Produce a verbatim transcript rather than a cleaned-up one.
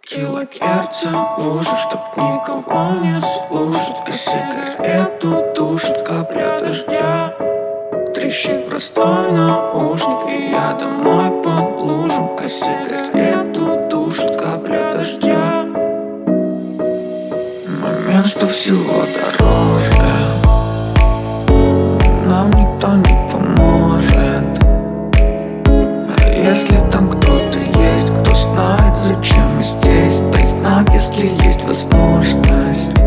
Килогерца в уши, чтоб никого не слушать, а сигарету тушит капля дождя. Трещит простой наушник, и я домой по лужам, а сигарету тушит капля дождя. Момент, что всего дороже, нам никто не поможет. А если там кто-то есть, кто знает, зачем мы здесь, дай знак, если есть возможность.